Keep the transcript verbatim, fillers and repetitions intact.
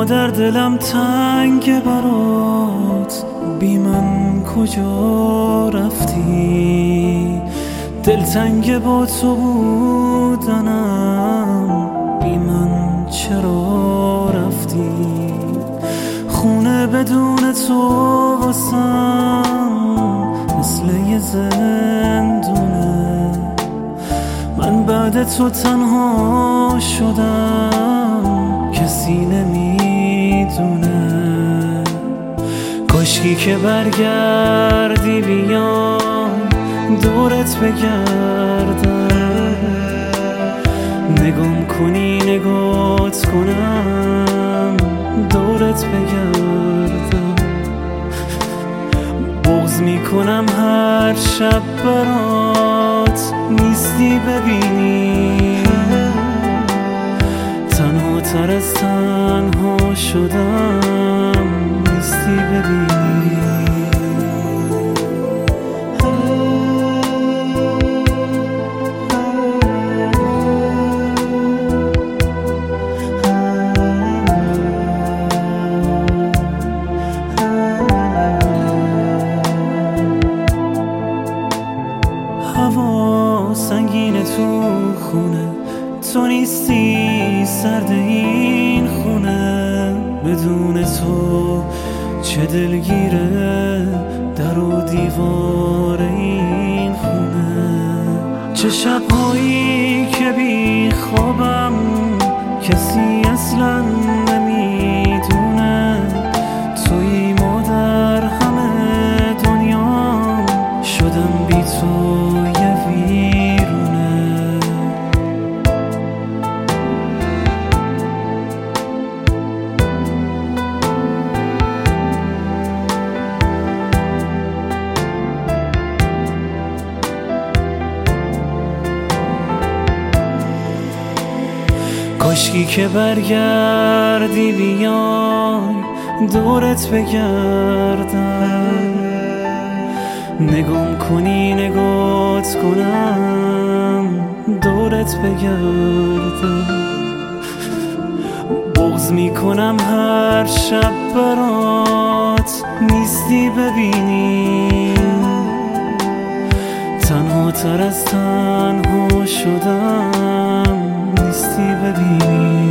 اما در دلم تنگ برات، بی من کجا رفتی؟ دلتنگ با تو بودنم، بی من چرا رفتی؟ خونه بدون تو واسم مثل یه زندونه، من بعد تو تنها شدم، کسی نمیدونه. کاشکی که برگردی بیام دورت بگردم، نگام کنی نگات کنم دورت بگردم. بغض میکنم هر شب برات نیستی ببینی، تنها تر از تنها شدم نیستی ببینی. هوا سنگین تو خونه، تو نیستی سرد این خونه، بدون تو چه دلگیره در و دیوار این خونه. چه شبهایی که بی خوابم کسی اصلا نمیدونه، توی ما در همه دنیا شدم بی تو یه ویرونه. کاشکی که برگردی بیای دورت بگردم، نگام کنی نگات کنم دورت بگردم. بغض میکنم هر شب برات نیستی ببینی، تنها تر از تنها شدم نیستی ببینی.